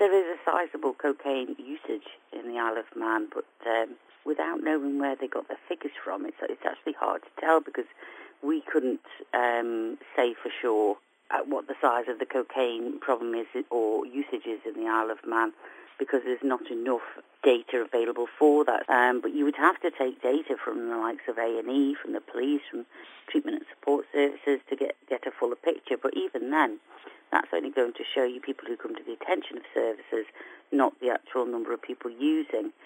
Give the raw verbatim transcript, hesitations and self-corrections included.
There is a sizable cocaine usage in the Isle of Man, but um, without knowing where they got their figures from, it's, it's actually hard to tell because we couldn't um, say for sure at what the size of the cocaine problem is or usage is in the Isle of Man because there's not enough data available for that. Um, but you would have to take data from the likes of A and E, from the police, from treatment and support services to get, get a fuller picture. But even then, that's only going to show you people who come to the attention of services, not the actual number of people using.